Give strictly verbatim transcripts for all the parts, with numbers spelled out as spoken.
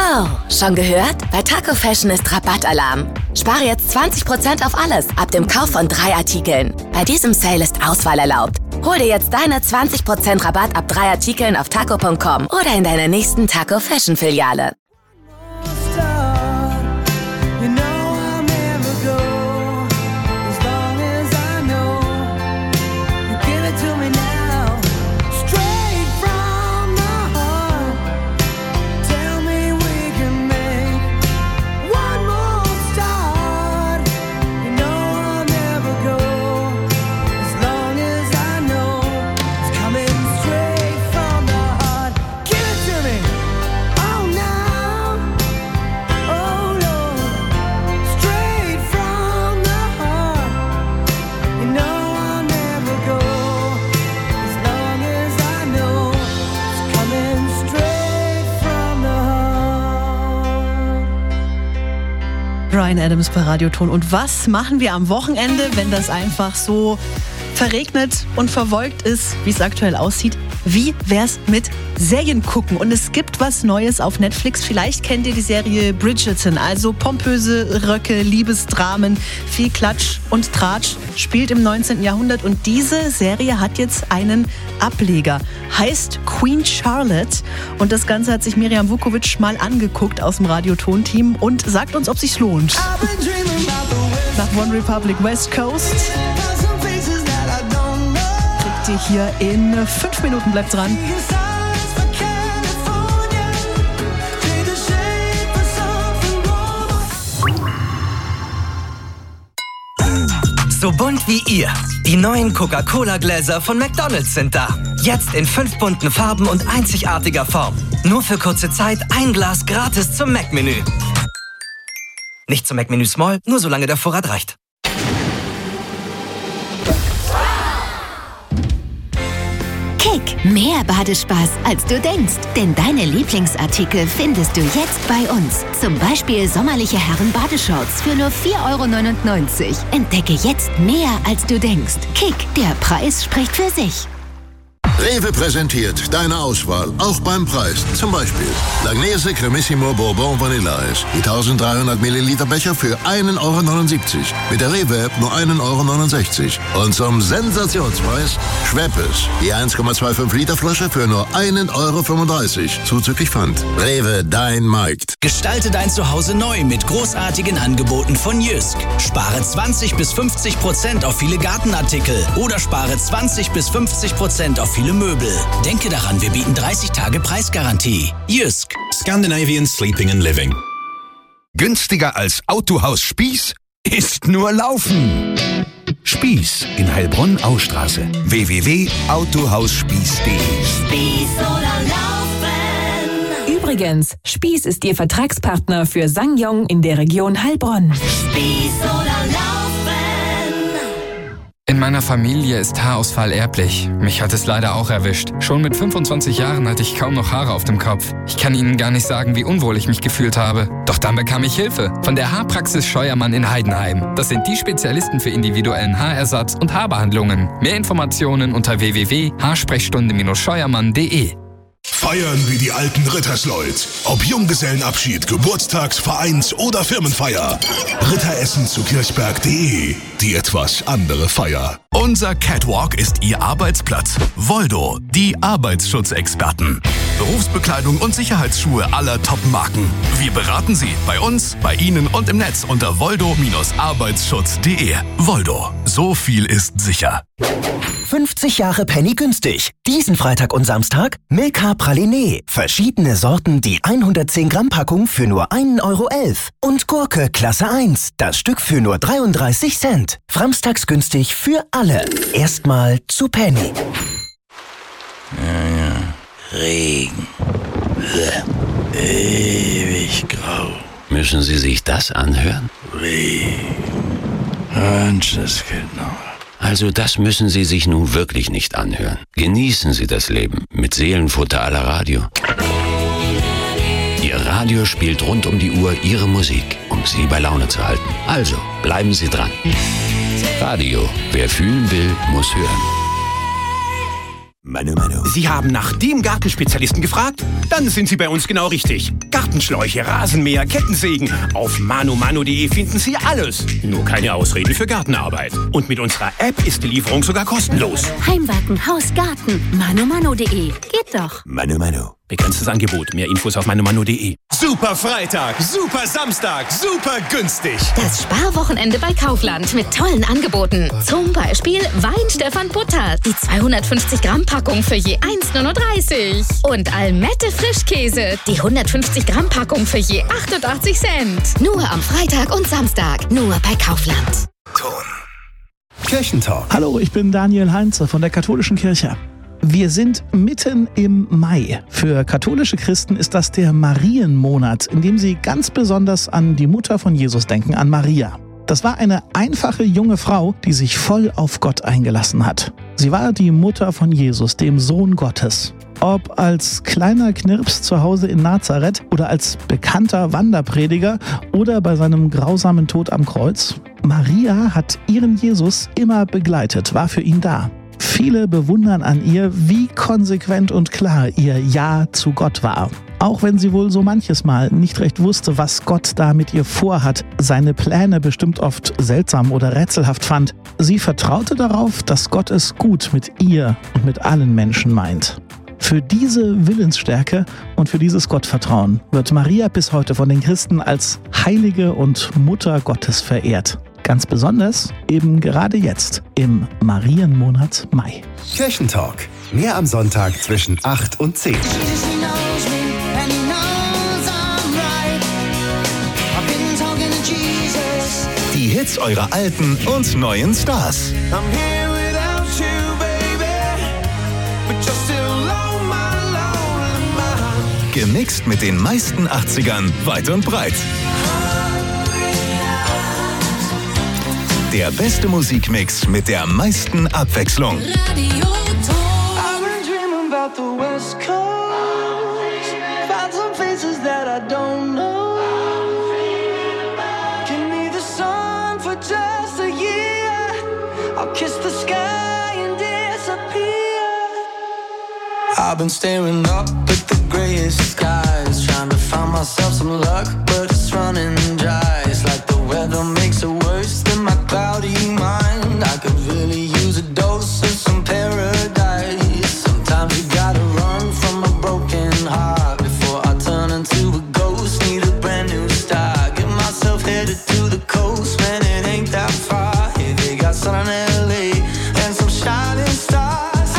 Oh, schon gehört? Bei Taco Fashion ist Rabattalarm. Spare jetzt zwanzig Prozent auf alles ab dem Kauf von drei Artikeln. Bei diesem Sale ist Auswahl erlaubt. Hol dir jetzt deine zwanzig Prozent Rabatt ab drei Artikeln auf taco punkt com oder in deiner nächsten Taco Fashion Filiale. Bryan Adams bei Radioton. Und was machen wir am Wochenende, wenn das einfach so verregnet und verwolkt ist, wie es aktuell aussieht? Wie wär's mit Serien gucken? Und es gibt was Neues auf Netflix. Vielleicht kennt ihr die Serie Bridgerton. Also pompöse Röcke, Liebesdramen, viel Klatsch und Tratsch, spielt im neunzehnten Jahrhundert. Und diese Serie hat jetzt einen Ableger. Heißt Queen Charlotte. Und das Ganze hat sich Miriam Vukovic mal angeguckt aus dem Radioton-Team und sagt uns, ob sich's lohnt. Nach One Republic West Coast kriegt ihr hier in fünf Minuten. Bleibt dran. So bunt wie ihr. Die neuen Coca-Cola-Gläser von McDonald's sind da. Jetzt in fünf bunten Farben und einzigartiger Form. Nur für kurze Zeit ein Glas gratis zum Mac-Menü. Nicht zum Mac-Menü Small, nur solange der Vorrat reicht. Kick, mehr Badespaß, als du denkst. Denn deine Lieblingsartikel findest du jetzt bei uns. Zum Beispiel sommerliche Herren-Badeshorts für nur vier Euro neunundneunzig. Entdecke jetzt mehr, als du denkst. Kick, der Preis spricht für sich. Rewe präsentiert deine Auswahl, auch beim Preis. Zum Beispiel Langnese Cremissimo Bourbon Vanilleeis. Die dreizehnhundert Milliliter Becher für einen Euro neunundsiebzig. Mit der Rewe-App nur einen Euro neunundsechzig. Und zum Sensationspreis Schweppes. Die eins Komma fünfundzwanzig Liter Flasche für nur einen Euro fünfunddreißig. Zuzüglich Pfand. Rewe, dein Markt. Gestalte dein Zuhause neu mit großartigen Angeboten von Jysk. Spare zwanzig bis fünfzig Prozent auf viele Gartenartikel oder spare zwanzig bis fünfzig Prozent auf viele Möbel. Denke daran, wir bieten dreißig Tage Preisgarantie. Jysk. Scandinavian Sleeping and Living. Günstiger als Autohaus Spieß ist nur Laufen. Spieß in Heilbronn-Austraße. w w w punkt autohausspieß punkt de. Spieß oder Laufen. Übrigens, Spieß ist Ihr Vertragspartner für SsangYong in der Region Heilbronn. Spieß oder Laufen. In meiner Familie ist Haarausfall erblich. Mich hat es leider auch erwischt. Schon mit fünfundzwanzig Jahren hatte ich kaum noch Haare auf dem Kopf. Ich kann Ihnen gar nicht sagen, wie unwohl ich mich gefühlt habe. Doch dann bekam ich Hilfe von der Haarpraxis Scheuermann in Heidenheim. Das sind die Spezialisten für individuellen Haarersatz und Haarbehandlungen. Mehr Informationen unter w w w punkt haarsprechstunde scheuermann punkt de. Feiern wie die alten Rittersleut. Ob Junggesellenabschied, Geburtstags-, Vereins- oder Firmenfeier. Ritteressen zu kirchberg punkt de. Die etwas andere Feier. Unser Catwalk ist Ihr Arbeitsplatz. Voldo, die Arbeitsschutzexperten. Berufsbekleidung und Sicherheitsschuhe aller Top-Marken. Wir beraten Sie bei uns, bei Ihnen und im Netz unter voldo Arbeitsschutz punkt de. Voldo, so viel ist sicher. fünfzig Jahre Penny günstig. Diesen Freitag und Samstag Milka Pralinee. Verschiedene Sorten, die hundertzehn Gramm Packung für nur einen Euro elf. Und Gurke Klasse eins. Das Stück für nur dreiunddreißig Cent. Samstags günstig für alle. Erstmal zu Penny. Ja, ja. Regen. Ewig grau. Müssen Sie sich das anhören? Regen. Menschenskinder. Also das müssen Sie sich nun wirklich nicht anhören. Genießen Sie das Leben mit Seelenfutter à la Radio. Ihr Radio spielt rund um die Uhr Ihre Musik, um Sie bei Laune zu halten. Also, bleiben Sie dran. Radio, wer fühlen will, muss hören. Manu Manu. Sie haben nach dem Gartenspezialisten gefragt? Dann sind Sie bei uns genau richtig. Gartenschläuche, Rasenmäher, Kettensägen. Auf manu manu punkt de finden Sie alles. Nur keine Ausreden für Gartenarbeit. Und mit unserer App ist die Lieferung sogar kostenlos. Heimwerken, Haus, Garten. manu manu punkt de. Geht doch. Manu Manu. Begrenztes Angebot. Mehr Infos auf manu manu punkt de. Super Freitag, super Samstag, super günstig. Das Sparwochenende bei Kaufland mit tollen Angeboten. Zum Beispiel Wein-Stefan Butter. Die zweihundertfünfzig Gramm Packung für je eins neununddreißig. Und Almette Frischkäse. Die hundertfünfzig Gramm Packung für je achtundachtzig Cent. Nur am Freitag und Samstag. Nur bei Kaufland. Kirchentalk. Hallo, ich bin Daniel Heinze von der Katholischen Kirche. Wir sind mitten im Mai. Für katholische Christen ist das der Marienmonat, in dem sie ganz besonders an die Mutter von Jesus denken, an Maria. Das war eine einfache junge Frau, die sich voll auf Gott eingelassen hat. Sie war die Mutter von Jesus, dem Sohn Gottes. Ob als kleiner Knirps zu Hause in Nazareth oder als bekannter Wanderprediger oder bei seinem grausamen Tod am Kreuz, Maria hat ihren Jesus immer begleitet, war für ihn da. Viele bewundern an ihr, wie konsequent und klar ihr Ja zu Gott war. Auch wenn sie wohl so manches Mal nicht recht wusste, was Gott da mit ihr vorhat, seine Pläne bestimmt oft seltsam oder rätselhaft fand, sie vertraute darauf, dass Gott es gut mit ihr und mit allen Menschen meint. Für diese Willensstärke und für dieses Gottvertrauen wird Maria bis heute von den Christen als Heilige und Mutter Gottes verehrt. Ganz besonders eben gerade jetzt im Marienmonat Mai. Kirchentalk. Mehr am Sonntag zwischen acht und zehn. Die Hits eurer alten und neuen Stars. Gemixt mit den meisten achtzigern weit und breit. Der beste Musikmix mit der meisten Abwechslung. I've been staring up at the grayest skies, trying to find myself some luck, but it's running dry. It's like the weather makes it worse than my cloudy mind. I could really use a dose of some paradise. Sometimes you gotta run from a broken heart before I turn into a ghost. Need a brand new start. Get myself headed to the coast, man, it ain't that far. Hey, they got sun in L A and some shining stars.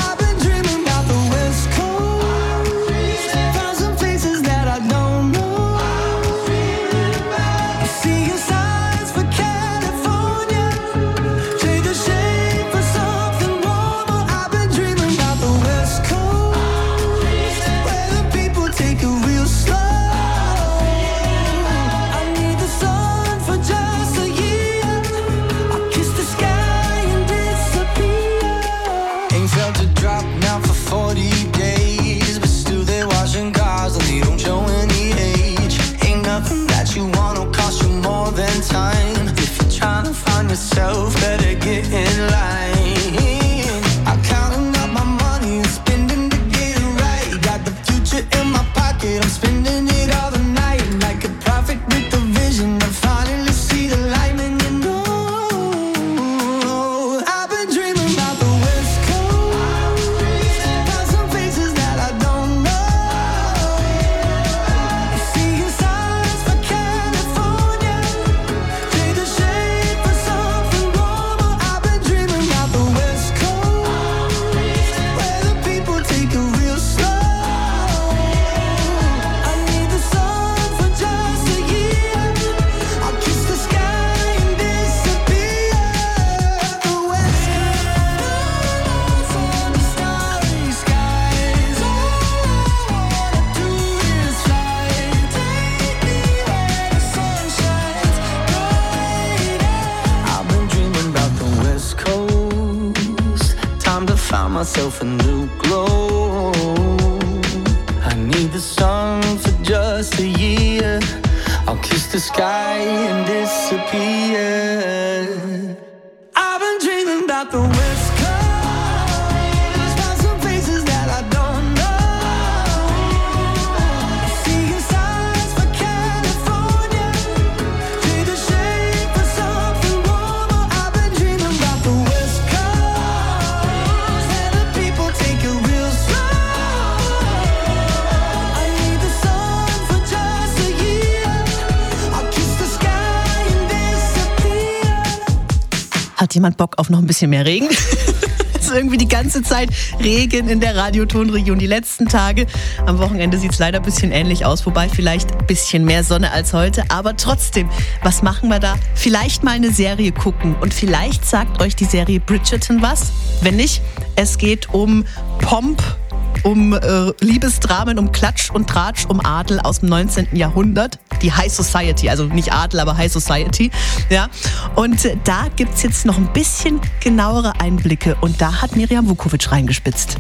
Yourself, better get in line. I'm counting up my money and spending to get it right. Got the future in my pocket, I'm spending it all the night. Like a prophet with a vision, I finally see the light, and you know I've been dreaming about the West Coast. Got some places that I don't know. Seeing signs for California, trade the shade for something global. I've been dreaming about the West Coast, where the people take it real slow. I need the sun for just a year. I'll kiss the sky and disappear. The West Coast on the starry skies. All I wanna do is fly. Take me where the sun shines brighter. I've been dreaming about the West Coast. Time to find myself a new glow. I need the sun for just a year. I'll kiss the sky and disappear. I've been dreaming about the West Coast. Found some places that Hat jemand Bock auf noch ein bisschen mehr Regen? Es ist irgendwie die ganze Zeit Regen in der Radiotonregion. Die letzten Tage. Am Wochenende sieht es leider ein bisschen ähnlich aus. Wobei vielleicht ein bisschen mehr Sonne als heute. Aber trotzdem, was machen wir da? Vielleicht mal eine Serie gucken. Und vielleicht sagt euch die Serie Bridgerton was. Wenn nicht, es geht um Pomp, um äh, Liebesdramen, um Klatsch und Tratsch, um Adel aus dem neunzehnten Jahrhundert. Die High Society, also nicht Adel, aber High Society. Ja. Und äh, da gibt es jetzt noch ein bisschen genauere Einblicke. Und da hat Miriam Vukovic reingespitzt.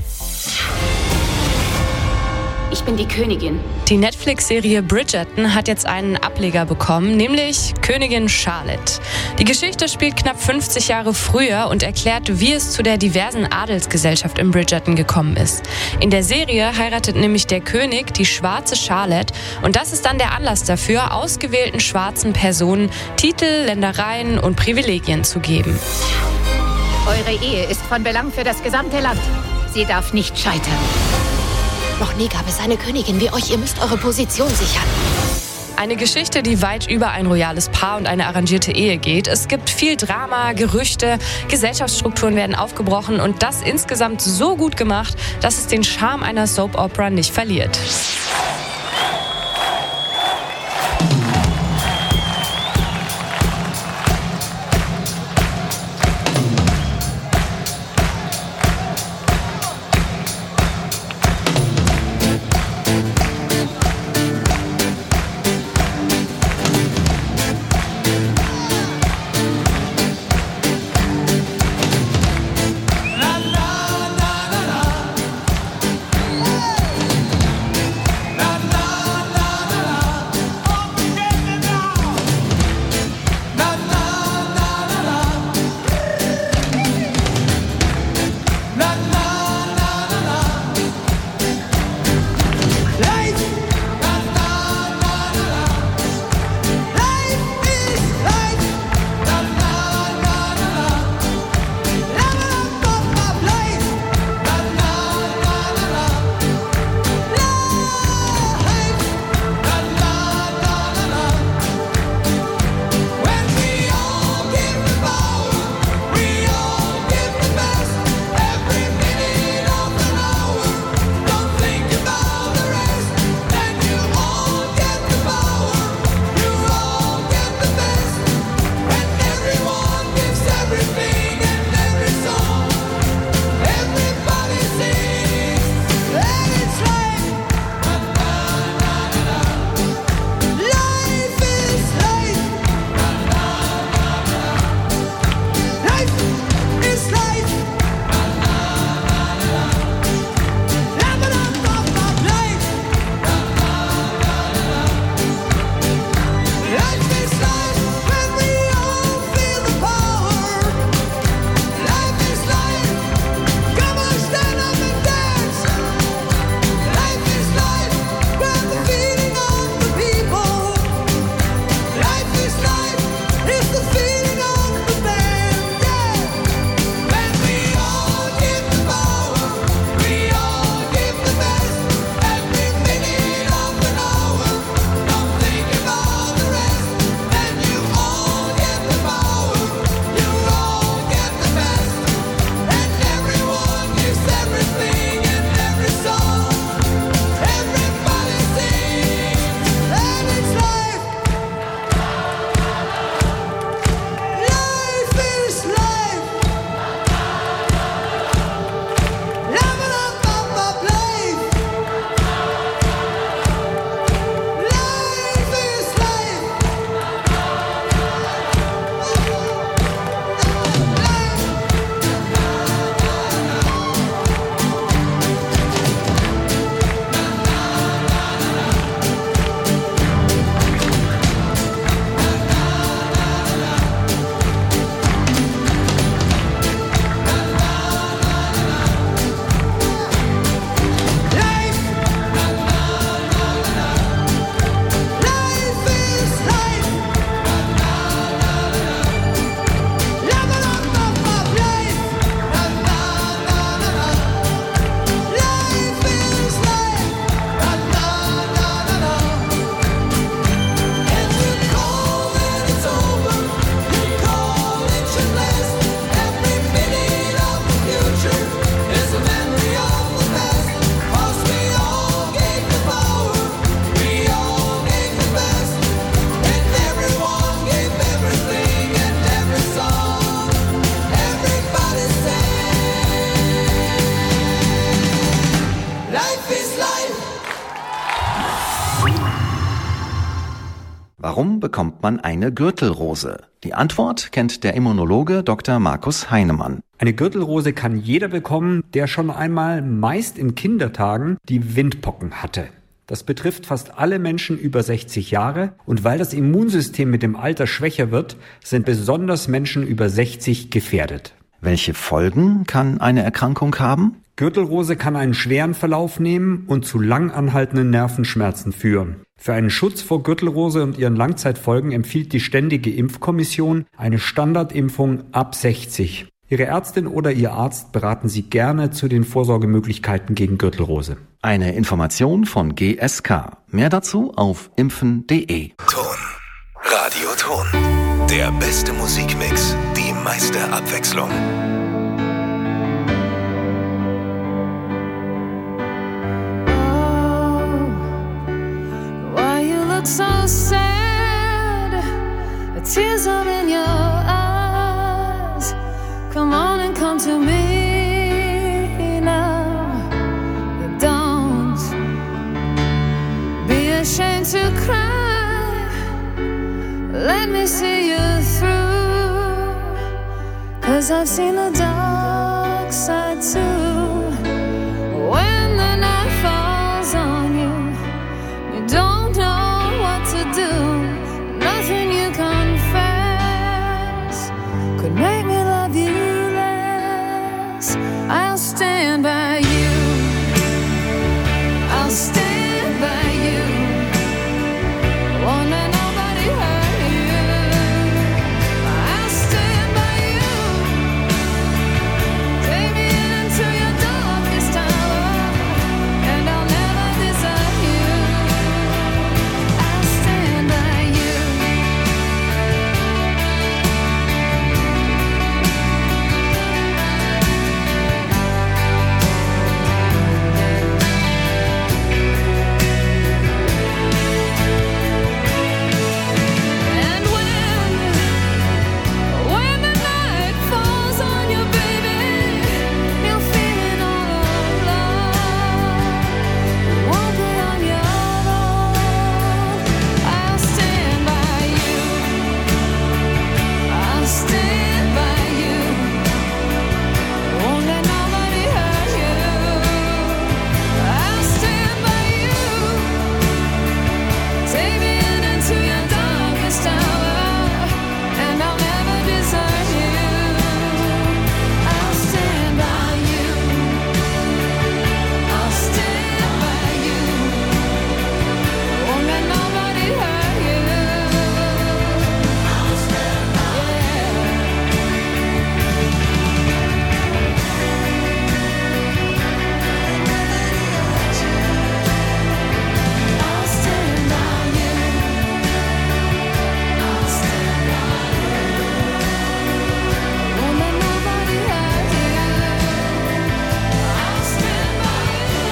Ich bin die Königin. Die Netflix-Serie Bridgerton hat jetzt einen Ableger bekommen, nämlich Königin Charlotte. Die Geschichte spielt knapp fünfzig Jahre früher und erklärt, wie es zu der diversen Adelsgesellschaft in Bridgerton gekommen ist. In der Serie heiratet nämlich der König die schwarze Charlotte und das ist dann der Anlass dafür, ausgewählten schwarzen Personen Titel, Ländereien und Privilegien zu geben. Eure Ehe ist von Belang für das gesamte Land. Sie darf nicht scheitern. Noch nie gab es eine Königin wie euch. Ihr müsst eure Position sichern. Eine Geschichte, die weit über ein royales Paar und eine arrangierte Ehe geht. Es gibt viel Drama, Gerüchte, Gesellschaftsstrukturen werden aufgebrochen und das insgesamt so gut gemacht, dass es den Charme einer Soap-Opera nicht verliert. Warum bekommt man eine Gürtelrose? Die Antwort kennt der Immunologe Doktor Markus Heinemann. Eine Gürtelrose kann jeder bekommen, der schon einmal, meist in Kindertagen, die Windpocken hatte. Das betrifft fast alle Menschen über sechzig Jahre und weil das Immunsystem mit dem Alter schwächer wird, sind besonders Menschen über sechzig gefährdet. Welche Folgen kann eine Erkrankung haben? Gürtelrose kann einen schweren Verlauf nehmen und zu lang anhaltenden Nervenschmerzen führen. Für einen Schutz vor Gürtelrose und ihren Langzeitfolgen empfiehlt die Ständige Impfkommission eine Standardimpfung ab sechzig. Ihre Ärztin oder Ihr Arzt beraten Sie gerne zu den Vorsorgemöglichkeiten gegen Gürtelrose. Eine Information von G S K. Mehr dazu auf impfen punkt de. Ton. Radioton. Der beste Musikmix, die meiste Abwechslung. Why you look so sad? The tears are in your eyes. Come on and come to me now. Don't be ashamed to cry. Let me see you through. 'Cause I've seen the dark side too. When the night falls on you, you don't know what to do. Nothing you confess could make me love you less. I'll stand by you. I'll stand by you. Won't let nobody hurt you. I'll stand by you. Take me into your darkest hour, and I'll never desert you. I'll stand by you. And when, when the night falls on you, baby, you're feeling all alone. You won't be on your own. I'll stand by you. I'll stand by you. Won't let nobody hurt you. I'll stand by you. Take me in into your darkest hour, and I'll never desert you. I'll stand by you. I'll stand by you. Won't let nobody hurt you. I'll stand by you. I'll stand by you. I'll stand by you. Won't let nobody hurt you. I'll stand by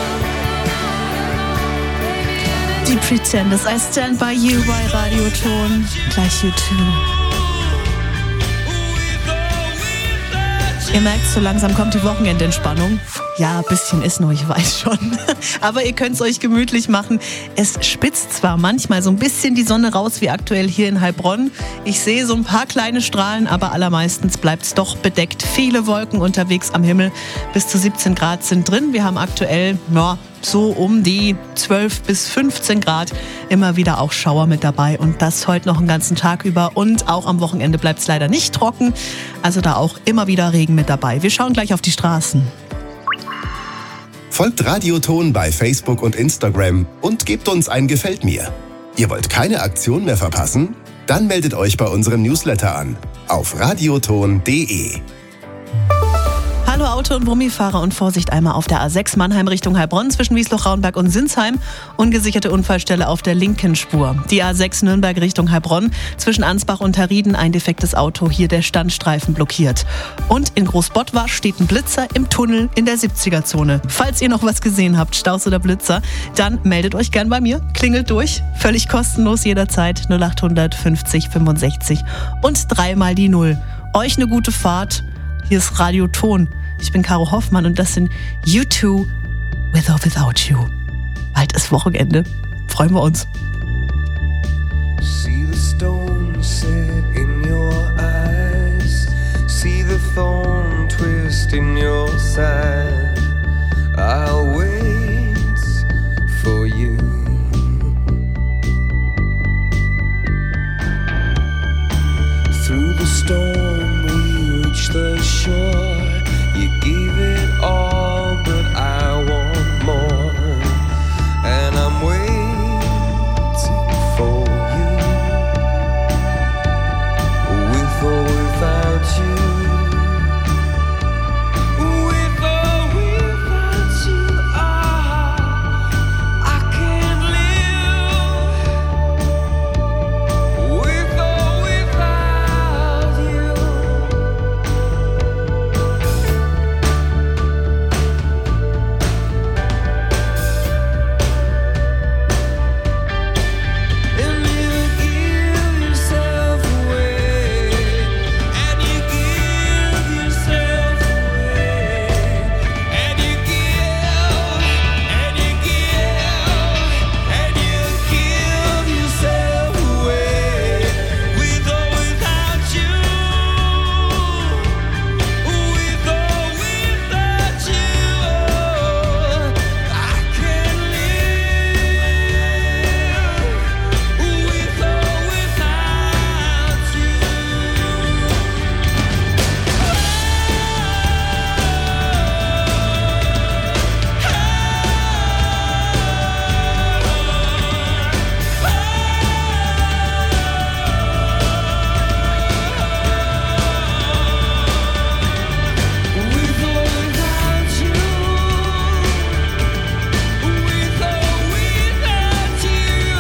you. Die Pretenders, I Stand By You bei Radioton. Gleich U zwei. Ihr merkt, so langsam kommt die Wochenendentspannung. Ja, ein bisschen ist noch, ich weiß schon. Aber ihr könnt es euch gemütlich machen. Es spitzt zwar manchmal so ein bisschen die Sonne raus, wie aktuell hier in Heilbronn. Ich sehe so ein paar kleine Strahlen, aber allermeistens bleibt es doch bedeckt. Viele Wolken unterwegs am Himmel. Bis zu siebzehn Grad sind drin. Wir haben aktuell ja, so um die zwölf bis fünfzehn Grad. Immer wieder auch Schauer mit dabei. Und das heute noch einen ganzen Tag über. Und auch am Wochenende bleibt es leider nicht trocken. Also da auch immer wieder Regen mit dabei. Wir schauen gleich auf die Straßen. Folgt Radioton bei Facebook und Instagram und gebt uns ein Gefällt mir. Ihr wollt keine Aktion mehr verpassen? Dann meldet euch bei unserem Newsletter an auf radioton punkt de. Hallo Auto- und Brummifahrer und Vorsicht einmal auf der A sechs Mannheim Richtung Heilbronn zwischen Wiesloch-Raunberg und Sinsheim. Ungesicherte Unfallstelle auf der linken Spur. Die A sechs Nürnberg Richtung Heilbronn zwischen Ansbach und Herrieden ein defektes Auto, hier der Standstreifen blockiert. Und in Großbottwar steht ein Blitzer im Tunnel in der siebziger-Zone. Falls ihr noch was gesehen habt, Staus oder Blitzer, dann meldet euch gern bei mir, klingelt durch, völlig kostenlos jederzeit null acht hundert fünfzig fünfundsechzig und dreimal die Null. Euch eine gute Fahrt. Hier ist Radioton. Ich bin Caro Hoffmann und das sind U zwei With or Without You. Bald ist Wochenende. Freuen wir uns. See stone set in your eyes, see the thorn twist in your side. I'll wait for you. Through the storm we reach the shore. You gave it all, but I want more. And I'm waiting for you. With or without you. With or without you, ah, I can't live. With or without you. And you give yourself away, and you give yourself away, and you give, and you give, and you give yourself away, with or without you, with or without you, I can't live. With or without you. With or without you. With or without you,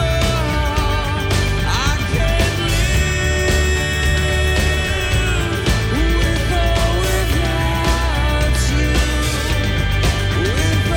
I can't live. With or without you. With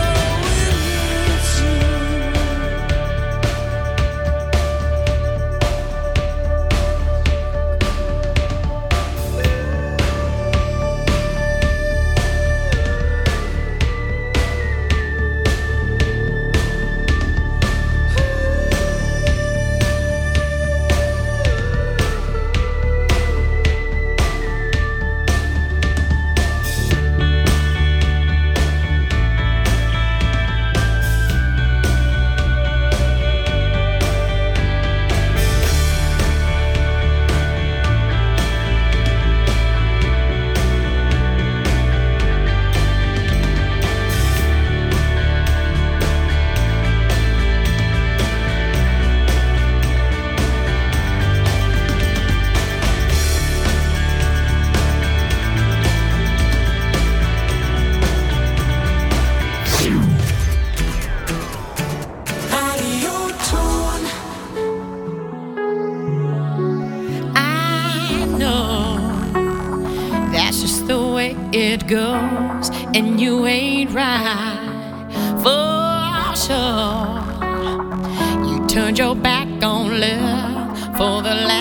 I know that's just the way it goes, and you ain't right for sure. You turned your back on love for the last